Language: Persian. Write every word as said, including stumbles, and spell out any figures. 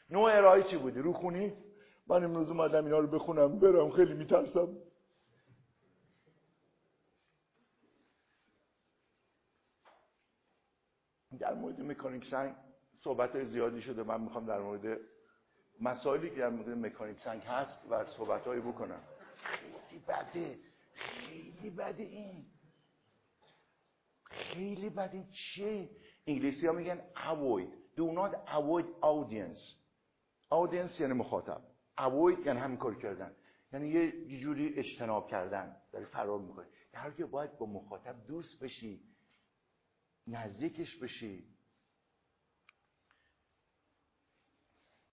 نوع ارائه چی بودی؟ رو خونی؟ من امروز اومدم اینا رو بخونم برم، خیلی میترسم. در مورد مکانیک سنگ صحبت های زیادی شده. من میخوام در مورد مسائلی که در مورد مکانیک سنگ هست و صحبت هایی بکنم. خیلی بده، خیلی بده این خیلی بده این چیه؟ انگلیسی ها میگن avoid. do not avoid audience. audience یعنی مخاطب، avoid یعنی همین کار کردن، یعنی یه جوری اجتناب کردن، داری فرار میکنی. در حالی که باید با مخاطب دوست بشی، نزدیکش بشی،